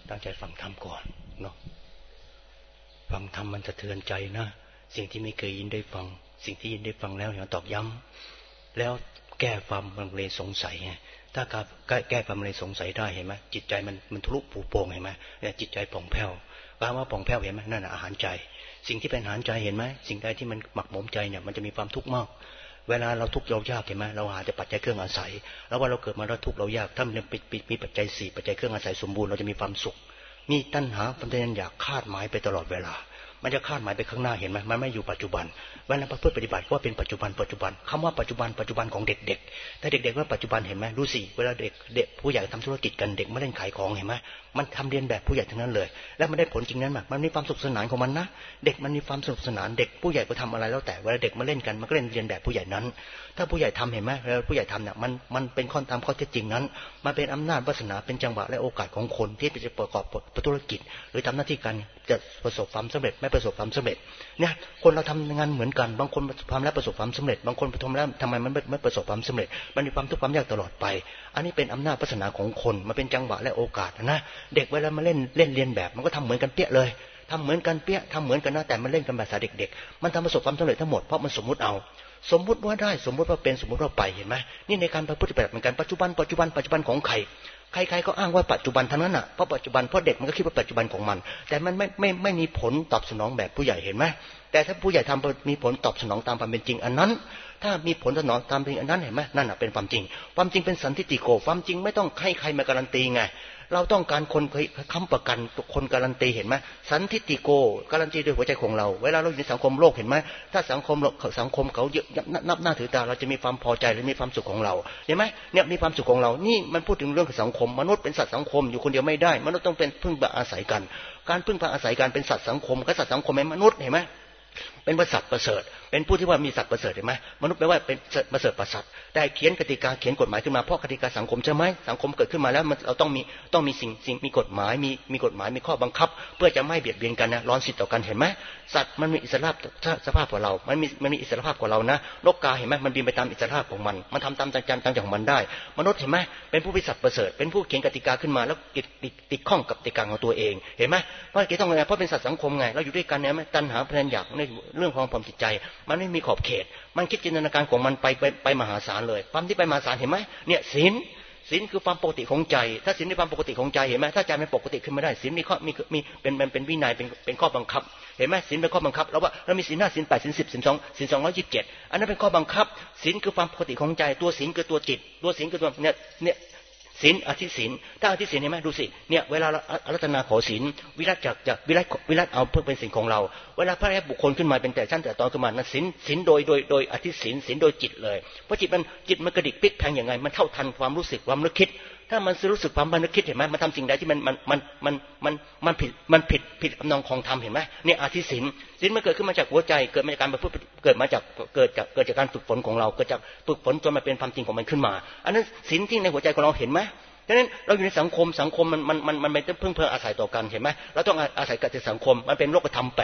ตั้งใจฟังธรรมก่อนเนาะฟังธรรมมันสะเทือนใจนะสิ่งที่ไม่เคยยินได้ฟังสิ่งที่ยินได้ฟังแล้วเนี่ยตอกย้ำแล้วแก้ความลังเลสงสัยไงถ้าแก้ความลังเลสงสัยได้เห็นไหมจิตใจมันทะลุปูโป่งเห็นไหมเนี่ยจิตใจผ่องแผ้วแปลว่าผ่องแผ้วเห็นไหมนั่นอาหารใจสิ่งที่เป็นอาหารใจเห็นไหมสิ่งใดที่มันหมักหมมใจเนี่ยมันจะมีความทุกข์มากเวลาเราทุกข์เรายากเห็นไหมเราหาแต่ปัจจัยเครื่องอาศัยแล้วว่าเราเกิดมาแล้วทุกข์เรายากถ้ามันมีปัจจัย4ปัจจัยเครื่องอาศัยสมบูรณ์เราจะมีความสุขมีตัณหาปัญญาอยากคาดหมายไปตลอดเวลามันจะคาดหมายไปข้างหน้าเห็นไหมมันไม่อยู่ปัจจุบันเวลาประพฤติปฏิบัติว่าเป็นปัจจุบันคำว่าปัจจุบันของเด็กๆแต่เด็กๆว่าปัจจุบันเห็นไหมดูสิเวลาเด็กผู้ใหญ่ทำธุรกิจกันเด็กมาเล่นขายของเห็นไหมมันทำเรียนแบบผู้ใหญ่ทั้งนั้นเลยแล้วมันได้ผลจริงนั้นมั้ยมันมีความสุขสนานของมันนะเด็กมันมีความสนุกสนานเด็กผู้ใหญ่ก็ทำอะไรแล้วแต่เวลาเด็กมาเล่นกันมันก็เล่นเรียนแบบผู้ใหญ่นั้นถ้าผู้ใหญ่ทำเห็นไหมแล้วผู้ใหญ่ทำเนี่ยมันเป็นข้อตามข้อเท็จจริงนั้นมันเป็นอำนาจวาสนาเป็นจังหวะและโอกาสของคนที่จะประกอบธุรกิจหรือทำหน้าที่การจะประสบความสำเร็จไม่ประสบความสำเร็จเนี่ยคนเราทำงานเหมือนกันบางคนทำแล้วประสบความสำเร็จบางคนทำแล้วทำไมมันไม่ประสบความสำเร็จมันมีความทุกข์ความยากตลอดไปอันนี้เป็นอำนาจวาสนาของคนมันเป็นจังหวะและโอกาสนะเด็กเวลามาเล่นเรียนแบบมันก็ทำเหมือนกันเปี้ยเลยทำเหมือนกันเปี้ยทำเหมือนกันนะแต่มันเล่นกันแบบภาษาเด็กๆมันทำประสบความสำเร็จทั้งหมดเพราะมันสมมุติเอาสมมุติว่าได้สมมุติว่าเป็นสมมุติว่าไปเห็นไหมนี่ในการปฏิบัติเหมือนกันปัจจุบันของใครก็อ้างว่าปัจจุบันทั้งนั้นอ่ะเพราะปัจจุบันเพราะเด็กมันก็คิดว่าปัจจุบันของมันแต่มันไม่มีผลตอบสนองแบบผู้ใหญ่เห็นไหมแต่ถ้าผู้ใหญ่ทำมีผลตอบสนองตามความเป็นจริงอันนั้นถ้ามีผลสนองตามเป็นอันนั้นเห็นไหมนั่นเป็นความจริงเป็นสันทิฏฐิโกความจริงไม่ต้องให้ใครมาการันตีไงเราต้องการคนค้ำประกันคนการันตีเห็นไหมสันทิฏฐิโกการันตีด้วยหัวใจของเราเวลาเราอยู่ในสังคมโลกเห็นไหมถ้าสังคมเขานับหน้าถือตาเราจะมีความพอใจหรือมีความสุขของเราเห็นไหมเนี่ยมีความสุขของเรานี่มันพูดถึงเรื่องสังคมมนุษย์เป็นสัตว์สังคมอยู่คนเดียวไม่ได้มนุษย์ต้องเป็นพึ่งพาอาศัยกันการพึ่งพาอาศัยกันเป็นสัตว์สังคมกับสัตว์สังคมเป็นมนุษย์เห็นไหมเป็นสัตว์ประเสริฐเป็นผู้ที่ว่ามีสัตว์ประเสริฐเห็นไหมมนุษย์แปลว่าเป็นประเสริฐประสัตว์ได้เขียนกติกาเขียนกฎหมายขึ้นมาเพราะกติกาสังคมใช่ไหมสังคมเกิดขึ้นมาแล้วเราต้องมีสิ่งมีกฎหมายมีกฎหมายมีข้อบังคับเพื่อจะไม่เบียดเบียนกันนะร้อนสิทธิ์ต่อกันเห็นไหมสัตว์มันมีอิสระภาพกว่าเรามันมีอิสระภาพกว่าเรานะนกกาเห็นไหมมันบินไปตามอิสระภาพของมันทำตามใจของมันได้มนุษย์เห็นไหมเป็นผู้พิสัตว์ประเสริฐเป็นผู้เขียนกติกาขึ้นมาแล้วติดข้องกับกติกาของตัวเองเห็นไหมเพราะต้องไงเพราะเป็นสัตว์สังคมไงเราอยู่ด้วยกันเนี่ยไหมตัณหาพยานอยากในเรื่องของความจิตใจมันไม่มีขอบเขตมันคิดจินตนาการของมันไปมหาศาลเลยความที่ไปมหาศาลเห็นไหมเนี่ยศีลคือความปกติของใจถ้าศีลเป็นความปกติของใจเห็นไหมถ้าใจมันปกติขึ้นมาได้ศีลมีเป็นวินัยเป็นข้อบังคับเห็นไหมศีลเป็นข้อบังคับแล้วว่าเรามีศีล5ศีล8ศีล10ศีล2ศีล227อันนั้นเป็นข้อบังคับศีลคือความปกติของใจตัวศีลคือตัวจิตตัวศีลคือตัวเนี่ยศีลอธิศีลถ้าอธิศีลเห็นไหมดูสิเนี่ยเวลาอารัตนาขอศีลวิรัตจากวิรัตเอาเพื่อเป็นศีลของเราเวลาพระบุคคลขึ้นมาเป็นแต่ชั้นแต่ตอนขึ้นมานะศีลโดยอธิศีลโดยจิตเลยเพราะจิตมันกระดิกพลิกแพลงอย่างไงมันเท่าทันความรู้สึกความนึกคิดถ้ามันรู้สึกความนึกคิดเห็นไหมมันทำสิ่งใดที่มันผิดอำนองของธรรมเห็นไหมเนี่ยอธิศีลมันเกิดขึ้นมาจากหัวใจเกิดมาจากการเกิดจากการฝึกฝนของเราเกิดจากฝึกฝนจนมาเป็นความจริงของมันขึ้นมาอันนั้นศีลที่ในหัวใจของเราเห็นไหมดังนั้นเราอยู่ในสังคมมันไม่ต้องพึ่งพาอาศัยต่อกันเห็นไหมเราต้องอาศัยกับสังคมมันเป็นโลกธรรม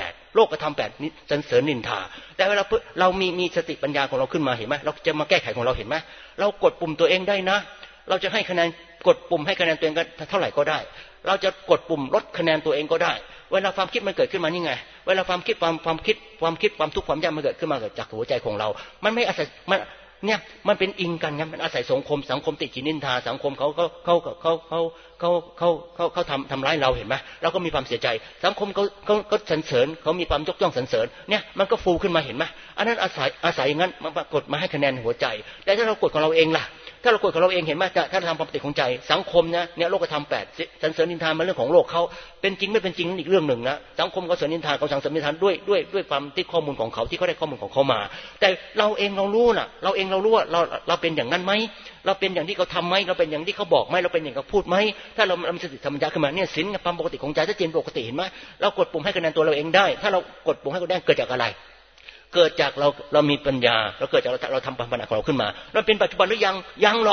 8นี้สรรเสริญนินทาแต่เวลาเรามีสติปัญญาของเราขึ้นมาเห็นไหมเราจะมาแก้ไขของเราเห็นไหมเรากดปุ่มตัวเองได้นะเราจะให้คะแนนกดปุ่มให้คะแนนตัวเองเท่าไหร่ก็ได้เราจะกดปุ่มลดคะแนนตัวเองก็ได้เวลาความคิดมันเกิดขึ้นมานี่ไงเวลาความคิดความทุกข์ความยากมันเกิดขึ้นมาจากหัวใจของเรามันไม่อาศัยเนี่ยมันเป็นอิงกันไงมันอาศัยสังคมติฉินนินทาสังคมเขาทำร้ายเราเห็นไหมเราก็มีความเสียใจสังคมเขาสรรเสริญเขามีความยกย่องสรรเสริญเนี่ยมันก็ฟูขึ้นมาเห็นไหมอันนั้นอาศัยอย่างนั้นมันกดมาให้คะแนนหัวใจแต่ถ้าเรากดของเราเองล่ะถ้าเรากดของเราเองเห็นไหมถ้าเราทำความปกติของใจสังคมเนี่ยโลกธรรม8สรรเสริญนินทามันเรื่องของโลกเขาเป็นจริงไม่เป็นจริงอีกเรื่องหนึ่งนะสังคมเขาสรรเสริญนินทาเขาสังเสริญนินทาด้วยความที่ข้อมูลของเขาที่เขาได้ข้อมูลของเขามาแต่เราเองเรารู้นะเรารู้ว่าเราเป็นอย่างนั้นไหมเราเป็นอย่างที่เขาทำไหมเราเป็นอย่างที่เขาบอกไหมเราเป็นอย่างเขาพูดไหมถ้าเรามีสติธรรมญาขึ้นมาเนี่ยศีลความปกติของใจถ้าเจนปกติเห็นไหมเรากดปุ่มให้คะแนนตัวเราเองได้ถ้าเรากดปุ่มให้คะแนนเกิดจากอะไรเกิดจากเรามีปัญญาเราเกิดจากเราทำปัญญาของเราขึ้นมาเราเป็นปัจจุบันหรือยังหรอกถ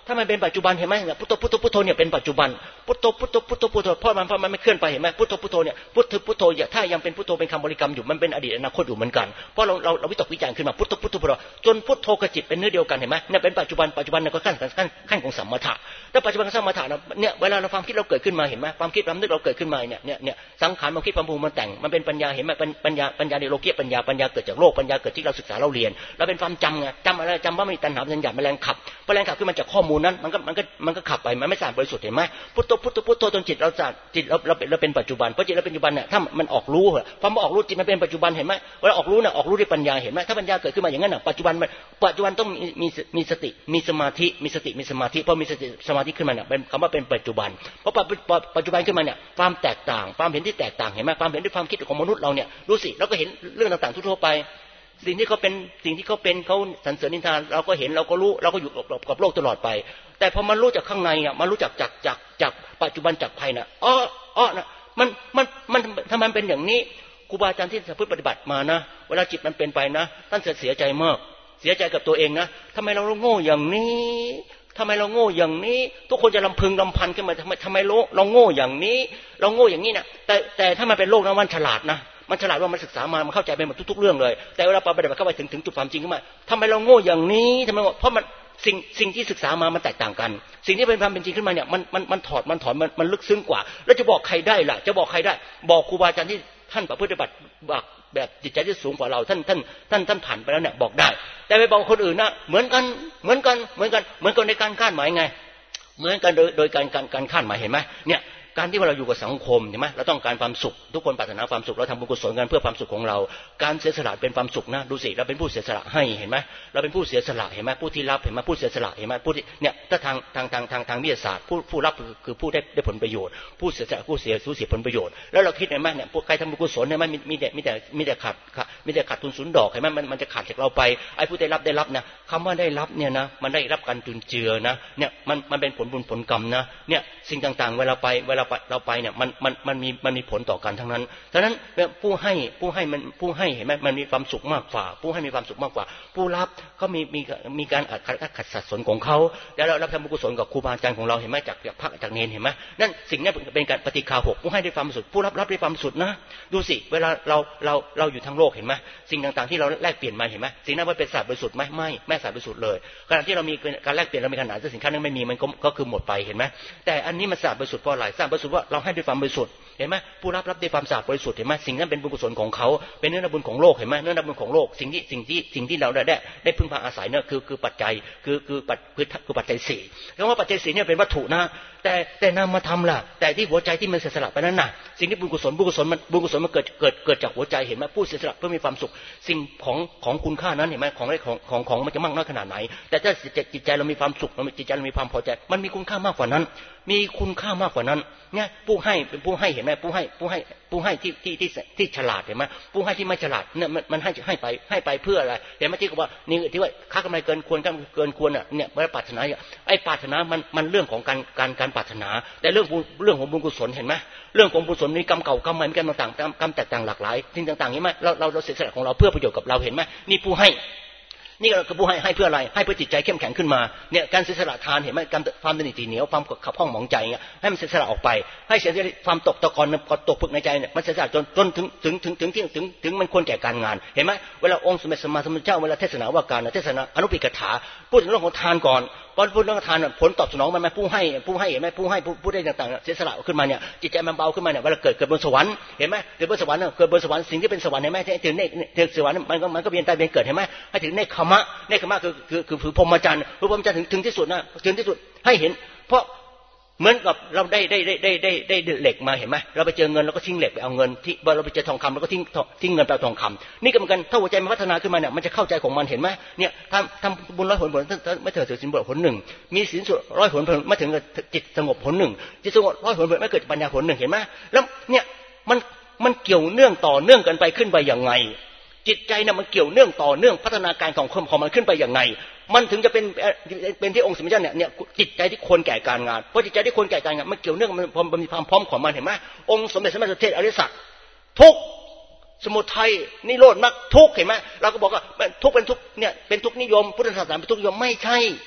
ถ้ามันเป็นปัจจุบันเห็นไหมเนี่ยพุทโธพุทโธพุทโธเนี่ยเป็นปัจจุบันพุทโธพุทโธพุทโธพุทโธเพราะมันไม่เคลื่อนไปเห็นไหมพุทโธพุทโธเนี่ยพุทโธพุทโธถ้ายังเป็นพุทโธเป็นคำบริกรรมอยู่มันเป็นอดีตอนาคตอยู่เหมือนกันเพราะเราวิตกวิจารณ์ขึ้นมาพุทโธพุทโธพุทโธจนพุทโธกับจิตเป็นเนื้อเดียวกันเห็นไหมเนี่ยเป็นปัจจุบันเนี่ยก็ขั้นของสัมมาทะถ้าปัจจุบันของสัมมาทะเนี่ยเวลาเราความคิดเราเกิดขึ้นมาเห็นไหมความคิดความนึกเราเกิดขึ้นมาเนี่ยสังขารความคิดความปรุงมันแต่งมันเป็นปัญญาเห็นไหมปัญญาในโลกียปัญญาเกิดจากโลกปัญญาเกิดที่เราศึกษาเราเรียนเราเป็นความจำไงจำอะไรจำว่าไม่มีตัณหาสัญญาแมลงขับขึ้นมาจากข้อมูลนั้นมันก็ขับไปมันไม่สะอาดบริสุทธิ์เห็นไหมพุทโธพุทโธพุทโธจนจิตเราเป็นปัจจุบันเพราะจิตเราเป็นปัจจุบันเนี่ยถ้ามันออกรู้พอมันออกรู้จิตมันเป็นปัจจุบันเห็นไหมเวลาออกรู้เนี่ยออกรู้ด้วยปัญญาเห็นไหมถ้าปัญญาเกิดขึ้นมาอย่างนั้นปัจจุบันต้องมีสติมีสมาธิพอมีสติสมาธิขึ้นมาเนี่ยเป็นคำว่าเป็นปัจจุบันเพราะปัจจุบันขึ้นมาเนี่ยความแตกต่างความเห็นที่แตกต่างเห็นไหมความเห็นด้วยความคิดของมนุษย์เราเนี่ยรู้สิเราก็เห็นเรื่องต่างๆทั่วไปสิ่งที่เขาเป็นเขาสรรเสริญนินทาเราก็เห็นเราก็รู้เราก็อยู่กับโลกตลอดไปแต่พอมันรู้จากข้างในอ่ะมันรู้จากปัจจุบันจากภายน่ะนะมันถ้ามันเป็นอย่างนี้ครูบาอาจารย์ที่ปฏิบัติมานะเวลาจิตมันเป็นไปนะท่านเสียใจมากเสียใจกับตัวเองนะทำไมเราโง่อย่างนี้ทำไมเราโง่อย่างนี้ทุกคนจะลำพึงลำพันขึ้นมาทำไมเราโง่อย่างนี้เราโง่อย่างนี้นะแต่ถ้ามันเป็นโลกนะมันฉลาดนะมันฉลาดว่ามันศึกษามามันเข้าใจไปหมดทุกๆเรื่องเลยแต่เวลาปฏิบัติเข้าไปถึงจุดความจริงขึ้นมาทำไมเราโง่อย่างนี้ทำไมเพราะมันสิ่งที่ศึกษามามันแตกต่างกันสิ่งที่เป็นความเป็นจริงขึ้นมาเนี่ยมันถอดมันลึกซึ้งกว่าแล้วจะบอกใครได้ล่ะจะบอกใครได้บอกครูบาอาจารย์ที่ท่านปฏิบัติแบบจิตใจที่สูงกว่าเราท่านผ่านไปแล้วเนี่ยบอกได้แต่ไปบอกคนอื่นนะเหมือนกันในการคาดหมายไงเหมือนกันโดยการคาดหมายเห็นไหมเนี่ยการที่เราอยู่กับสังคมเห็นไหมเราต้องการความสุขทุกคนปรารถนาความสุขเราทำบุญกุศลกันเพื่อความสุขของเราการเสียสละเป็นความสุขนะดูสิเราเป็นผู้เสียสละให้เห็นไหมเราเป็นผู้เสียสละเห็นไหมผู้ที่รับเห็นไหมผู้เสียสละเห็นไหมผู้ที่เนี่ยถ้าทางวิทยาศาสตร์ผู้รับคือผู้ได้ผลประโยชน์ผู้เสียสละผู้เสียผลประโยชน์แล้วเราคิดเห็นไหมเนี่ยพวกใครทำบุญกุศลเนี่ยมีแต่ขาดทุนศูนย์ดอกเห็นไหมมันจะขาดจากเราไปไอ้ผู้ได้รับนะคำว่าได้รับเนี่ยนะมันได้รับการจุนเจือนะเนี่ยมันเป็นผลบุญผลกรรมนะเนี่ยสิ่งต่างๆเวลาเราไปเนี่ยมันมีผลต่อกันทั้งนั้นฉะนั้นผู้ให้เห็นไหมมันมีความสุขมากกว่าผู้ให้มีความสุขมากกว่าผู้รับก็มีการขัดสัดส่วนของเขาแล้วเราทำบุญกุศลกับครูบาอาจารย์ของเราเห็นไหมจากพระจากเนรเห็นไหมนั่นสิ่งนี้เป็นการปฏิฆาหกผู้ให้ด้วยความสุขผู้รับด้วยความสุขนะดูสิเวลาเราอยู่ทั้งโลกเห็นไหมสิ่งต่างๆที่เราแลกเปลี่ยนมาเห็นไหมสิ่งนั้นมันเป็นศาสตร์บริสุทธิ์ไหมไม่ศาสตร์บริสุทธิ์เลยขณะที่เรามีการแลกเปลี่ยนเรามีขนาดที่สินค้านั้นไม่มีมันก็คือหมดไปเห็นไหมแต่อันนี้มันศาสตร์บริสุทธิ์เพราะอะไรศาสตร์บริสุทธิ์ว่าเราให้ด้วยความบริสุทธิ์เห็นไหมผู้รับด้วยความสะอาดบริสุทธิ์เห็นไหมสิ่งนั้นเป็นบุญกุศลของเขาเป็นเนื้อนาบุญของโลกเห็นไหมเนื้อนาบุญของโลกสิ่งที่เราได้พึ่งพาอาศัยเนี่ยคือปัจจัยคือปัจจัยสี่คำว่าปัจจัยสี่เนี่ยเป็นวัตถุนะแต่นามธรรมล่ะแต่ที่หัวใจที่มันเสียสละไปนั้นน่ะสิ่งที่บุญกุศลมันเกิดจากหัวใจเห็นไหมผู้เสียสละเพื่อมีความสุขสิ่งของคุณค่านั้นเห็นไหมของมันจะมากน้อยขนาดไหนแต่ถ้าจิตใจเรามีความสุขจิตใจเรามีความพอใจมันมีคุณค่ามากกว่านั้นมีคุณค่ามากกว่านั้นเนี่ยผู้ให้เป็นผู้ให้เห็นไหมผู้ให้ที่ฉลาดเห็นไหมผู้ให้ที่ไม่ฉลาดเนี่ยมันให้ไปเพื่ออะไรเห็นไหมที่เขาว่านี่ที่ว่าค่ากำไรเกินควรอ่ะเนี่ยเวลาปรารถนาไอ้ปรารถนามันเรื่องของการปรารถนาแต่เรื่องของบุญกุศลเห็นไหมเรื่องของบุญกุศลมีกรรมเก่ากรรมใหม่มีกรรมต่างกรรมแตกต่างหลากหลายสิ่งต่างๆเห็นไหมเราเสียสละของเราเพื่อประโยชน์กับเราเห็นไหมนี่ผู้ให้นี่ก็คือผู้ให้เพื่ออะไรให้เพื่อจิตใจเข้มแข็งขึ้นมาเนี่ยการเสียสละทานเห็นไหมการความตนีทีเหนียวความขับข้องหมองใจเงี้ยให้มันเสียสละออกไปให้เสียสละความตกตะกอนตกผึกในใจเนี่ยมันเสียสละจนถึงมันควรแก่การงานเห็นไหมเวลาองค์สมเด็จสัมมาสัมพุทธเจ้าเวลาเทศนาว่าการเทศนาอนุปิกถาพูดถึงเรื่องของทานก่อนพอพูดเรื่องทานผลตอบสนองมันผู้ให้เห็นไหมผู้ได้ต่างๆเสียสละขึ้นมาเนี่ยจิตใจมันเบาขึ้นมาเนี่ยเวลาเกิดบนสวรรค์เห็นไหมเกิดบนสวรรค์สิ่งที่เป็นสวรรค์เห็นไหมถึงในสวรรค์มันก็เวียนตายเวียนเกิดเห็นไหมให้ถึงในขมะคือพรหมจรรย์ถึงที่สุดนะถึงที่สุดให้เห็นเพราะเหมือนกับเราได้เหล็กมาเห็นไหมเราไปเจอเงินเราก็ทิ้งเหล็กไปเอาเงินที่เราไปเจอทองคำเราก็ทิ้งเงินไปเอาทองคำนี่ก็เหมือนกันถ้าหัวใจมันพัฒนาขึ้นมาเนี่ยมันจะเข้าใจของมันเห็นไหมเนี่ยทำบุญ100 ผลไม่ถึงศีลผลหนึ่งมีศีล100 ผลไม่ถึงจิตสงบผลหนึ่งจิตสงบ100 ผลไม่เกิดปัญญาผลหนึ่งเห็นไหมแล้วเนี่ยมันเกี่ยวเนื่องต่อเนื่องกันไปขึ้นไปอย่างไงจิตใจเนี่ยมันเกี่ยวเนื่องต่อเนื่องพัฒนาการของมันขึ้นไปอย่างไงมันถึงจะเป็นที่องค์สมเด็จเจ้าเนี่ยจิตใจที่ควรแก่การงานเพราะจิตใจที่ควรแก่การงานมันเกี่ยวเนื่องมันมีความพร้อมของมันเห็นไหมองค์สมเด็จพระสัมมาสัมพุทธเจ้าอริยสัจทุกสมุทัยนิโรธมรรคทุกเห็นไหมเราก็บอกว่าทุกเป็นทุกเนี่ยเป็นทุกนิยมพุทธศาสนาเป็นทุกนิยมไม่ใช่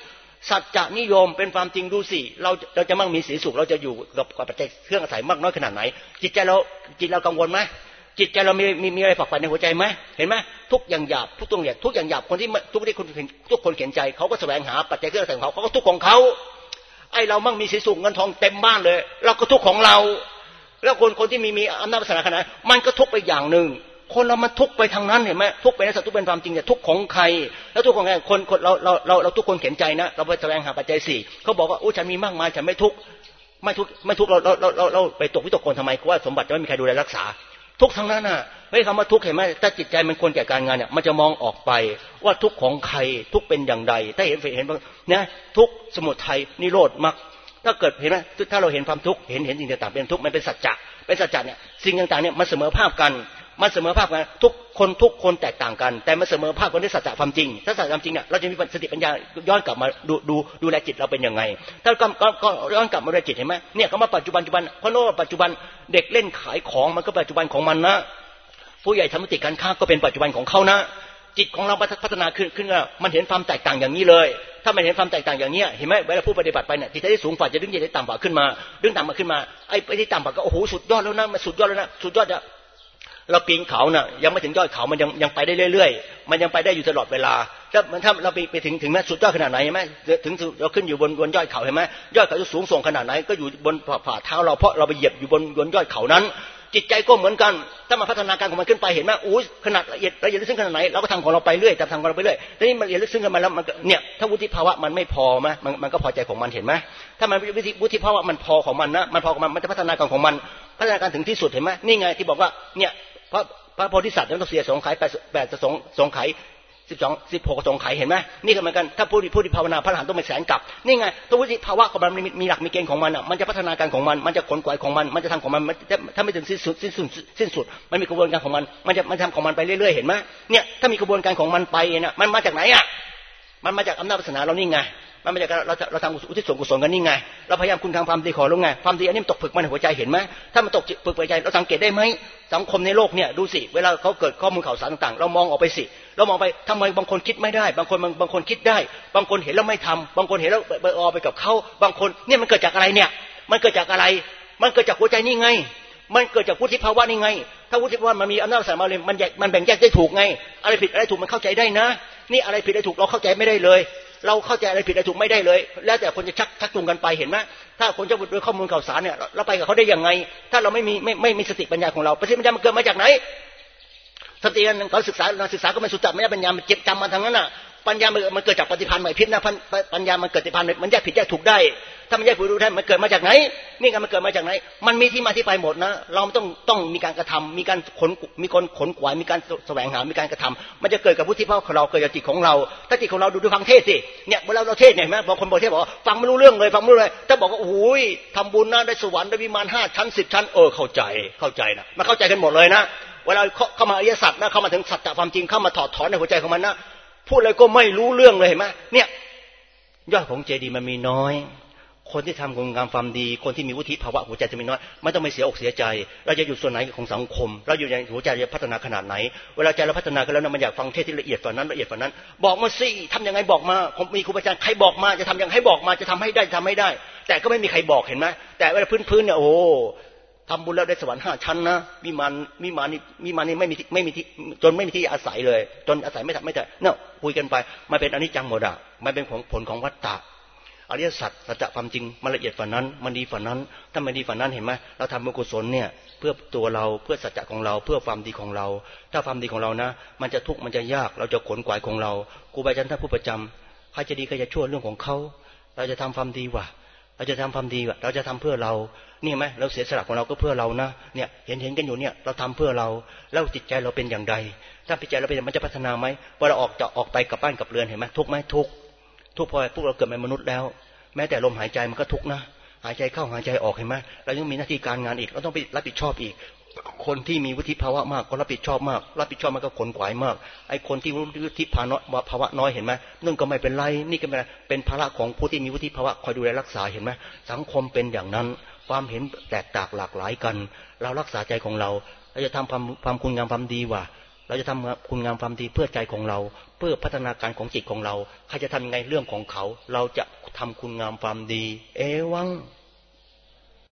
สัจจะนิยมเป็นความจริงดูสิเราจะมั่งมีสีสุขเราจะอยู่กับปัจจัยเครื่องอาศัยมากน้อยขนาดไหนจิตเรากังวลไหมจิตใจเรามีอะไรฝักใฝ่ในหัวใจไหมเห็นไหมทุกอย่างหยาบทุกอย่างหยาบคนที่ทุกคนเขียนใจเขาก็แสวงหาปัจจัยเครื่องอาศัยของเขาก็ทุกข์ของเขาไอ้เรามั่งมีสีสุขเงินทองเต็มบ้านเลยเราก็ทุกข์ของเราแล้วคนที่มีอำนาจวาสนาขนาดมันก็ทุกข์ไปอย่างนึงคนเรามันทุกข์ไปทางนั้นเห็นไหมทุกข์ไปในสัตว์ทุกข์เป็นความจริงแต่ทุกข์ของใครแล้วทุกข์ของใครคนเราทุกคนเขียนใจนะเราไปแสวงหาปัจจัย4เขาบอกว่าโอ้ฉันมีมากมายฉันไม่ทุกข์เราไปตกวิตกกังวลทำไมเพราะว่าสมบัติจะไม่มีใครดูแลรักษาทุกทั้งนั้นน่ะไม่คำว่าทุกเห็นไหมถ้าจิตใจมันควรแก่การงานเนี่ยมันจะมองออกไปว่าทุกของใครทุกเป็นอย่างใดถ้าเห็นนะทุกสมุทัยนิโรธมรรคถ้าเกิดเห็นไหมถ้าเราเห็นความทุกข์เห็นสิ่งต่างๆเป็นทุกข์มันเป็นสัจจะเนี่ยสิ่งต่างๆเนี่ยมันเสมอภาคกันทุกคนแตกต่างกันแต่มันเสมอภาคกันด้วยสัจจะความจริงถ้าสัจจะความจริงเนี่ยเราจะมีสติปัญญาย้อนกลับมาดูแลจิตเราเป็นยังไงถ้าก็ย้อนกลับมาดูแลจิตเห็นไหมเนี่ยคำว่าปัจจุบันเพราะโน้ปัจจุบันเด็กเล่นขายของมันก็ปัจจุบันของมันนะผู้ใหญ่ทำธุรกิจการค้าก็เป็นปัจจุบันของเขานะจิตของเราพัฒนาขึ้นมันเห็นความแตกต่างอย่างนี้เลยถ้ามันเห็นความแตกต่างอย่างนี้เห็นไหมเวลาผู้ปฏิบัติไปเนี่ยจิตใจที่สูงฝ่าจะดึงจิตได้ต่ำฝ่าขึ้นมาไอ้ที่ต่ำฝ่าก็โอ้โหสุดยอดแล้วนะมันสุดยอดแล้วนะสุดยอดอะเราปีนเขาน่ะยังไม่ถึงยอดเขามันยังไปได้เรื่อยๆมันยังไปได้อยู่ตลอดเวลาถ้าเราไปถึงแม้สุดยอดขนาดไหนเห็นไหมถึงเราขึ้นอยู่บนยอดเขาเห็นไหมยอดเขาจะสูงส่งขนาดไหนก็อยู่บนฝ่าเท้าเราเพราะเราไปเหยียบอยู่บนยอดเขานั้นจิตใจก็เหมือนกันถ้ามาพัฒนาการของมันขึ้นไปเห็นไหมอู้ขนาดละเอียดลึกซึ้งขนาดไหนเราก็ทำของเราไปเรื่อยทำของเราไปเรื่อยทีนี้มันละเอียดลึกซึ้งกันมาแล้วมันเนี่ยถ้าวุฒิภาวะมันไม่พอไหมมันก็พอใจของมันเห็นไหมถ้ามันวุฒิภาวะมันพอของมันนะมันพอของมันจะพัฒนาการของมันพัฒนาการถึงที่สุดเห็นไหมนี่ไงที่บอกว่าเนี่ยพระโพธิสัตว์ต้องเสียสงไข8สงไข16สงไขเห็นไหมนี่ก็เหมือนกันถ้าผู้ที่ภาวนาพระอรหันต์ต้องไปแสนกลับนี่ไงตัววุฒิภาวะของมันมีหลักมีเกณฑ์ของมันอ่ะมันจะพัฒนาการของมันจะขนขวายของมันจะทำของมันถ้าไม่ถึงสิ้นสุดมันมีกระบวนการของมันจะทำของมันไปเรื่อยๆเห็นไหมเนี่ยถ้ามีกระบวนการของมันไปเนี่ยมันมาจากไหนอ่ะมันมาจากอำนาจวาสนาเรานี่ไงมันมาจากเราทำอุทิศส่วนกุศลกันนี่ไงเราพยายามคุณทำความดีขอลงไงความดีอันนี้มันตกผึกมาในหัวใจเห็นไหมถ้ามันตกผึกในใจเราสังเกตได้ไหมสังคมในโลกเนี่ยดูสิเวลาเขาเกิดข้อมูลข่าวสารต่างๆเรามองออกไปสิเรามองไปทำไมบางคนคิดไม่ได้บางคนคิดได้บางคนเห็นแล้วไม่ทำบางคนเห็นแล้วไปกับเขาบางคนเนี่ยมันเกิดจากอะไรเนี่ยมันเกิดจากอะไรมันเกิดจากหัวใจนี่ไงมันเกิดจากวุฒิภาวะนี่ไงถ้าวุฒิภาวะมันมีอำนาจสามารถมันแบ่งแยกได้ถูกไงอะไรผิดอะไรถูกมันเข้าใจได้นะนี่อะไรผิดอะไรถูกเราเข้าใจไม่ได้เลยเราเข้าใจอะไรผิดอะไรถูกไม่ได้เลยแล้วแต่คนจะชักจูงกันไปเห็นไหมถ้าคนจะด้วยข้อมูลข่าวสารเนี่ยเราไปกับเขาได้ยังไงถ้าเราไม่มีสติปัญญาของเราสติปัญญามันเกิดมาจากไหนสติการศึกษาก็ไม่สุดจัดไม่ได้ปัญญามันเจ็บจำมาทางนั้นน่ะปัญญามันเกิดจากปฏิภาณไหวพริบนะปัญญามันเกิดปฏิภาณมันแยกผิดแยกถูกได้ถ้ามันแยกผิดถูกได้มันเกิดมาจากไหนนี่กันมันเกิดมาจากไหนมันมีที่มาที่ไปหมดนะเราต้องมีการกระทำมีการขนขวายมีการแสวงหามีการกระทำมันจะเกิดกับวุฒิภาวะของเราเกิดจากจิตของเราถ้าจิตของเราดูฟังเทศสิเนี่ยเวลาเราเทศเนี่ยเห็นไหมบางคนบอกเทศบอกฟังไม่รู้เรื่องเลยฟังไม่รู้เลยถ้าบอกว่าโอ้ยทำบุญนะได้สวรรค์ได้วิมาน5 ชั้น10 ชั้นเข้าใจนะมันเข้าใจกันหมดเลยนะเวลาเข้ามาอริยสัจนะเข้ามาถึงสัจจะความจริงเข้ามาถอดถอนในหัวใจของมันนะพูดอะไรก็ไม่รู้เรื่องเลยเห็นไหมเนี่ยยอดของเจดีย์มันมีน้อยคนที่ทำคุณงามความดีคนที่มีวุฒิภาวะหัวใจจะมีน้อยไม่ต้องไปเสียอกเสียใจเราจะอยู่ส่วนไหนของสังคมเราอยู่ในหัวใจจะพัฒนาขนาดไหนเวลาใจเราพัฒนากันแล้วนะมันอยากฟังเทศที่ละเอียดกว่านั้นบอกมาสิทำยังไงบอกมามีครูบาอาจารย์ใครบอกมาจะทำยังไงให้บอกมาจะทำให้ได้แต่ก็ไม่มีใครบอกเห็นไหมแต่เวลาพื้นเนี่ยโอ้ทำบุญแล้วได้สวรรค์5 ชั้นนะวิมานนี่ไม่มีที่จนไม่มีที่อาศัยเลยจนอาศัยไม่ได้เนี่ยคุยกันไปมันเป็นอนิจจังหมดอ่ะมันเป็นผลของวัฏฏะอริยสัจสัจจะความจริงมันละเอียดฝ่านั้นมันดีฝ่านั้นถ้ามันดีฝ่านั้นเห็นไหมเราทำบุญกุศลเนี่ยเพื่อตัวเราเพื่อสัจจะของเราเพื่อความดีของเราถ้าความดีของเรานะมันจะทุกข์มันจะยากเราจะขนขวายของเราครูบาอาจารย์ท่านผู้ประจำใครจะดีใครจะชั่วเรื่องของเขาเราจะทำความดีว่ะเราจะทำความดีว่ะเราจะทำเพื่อเรานี่ไหมเราเสียสละของเราก็เพื่อเรานะเนี่ยเห็นกันอยู่เนี่ยเราทำเพื่อเราแล้วจิตใจเราเป็นอย่างใดถ้าจิตใจเราเป็นมันจะพัฒนาไหมพอเราออกไปกับบ้านกับเรือนเห็นไหมทุกข์ไหมทุกข์พอพวกเราเกิดเป็นมนุษย์แล้วแม้แต่ลมหายใจมันก็ทุกข์นะหายใจเข้าหายใจออกเห็นไหมเรายังมีหน้าที่การงานอีกเราต้องไปรับผิดชอบอีกคนที่มีวุฒิภาวะมากก็รับผิดชอบมากมันก็ขนขวายมากไอ้คนที่วุฒิภาวะน้อยเห็นไหมนั่นก็ไม่เป็นไรนี่ก็เป็นภาระของผู้ที่มีวุฒิภาวะคอยดูแลรักษาเห็นไหมสังคมเป็นอย่างนั้นความเห็นแตกต่างหลากหลายกันเรารักษาใจของเราจะทำความคุณงามความดีว่ะเราจะทำคุณงามความดีเพื่อใจของเราเพื่อพัฒนาการของจิตของเราใครจะทำยังไงเรื่องของเขาเราจะทำคุณงามความดีเอวัง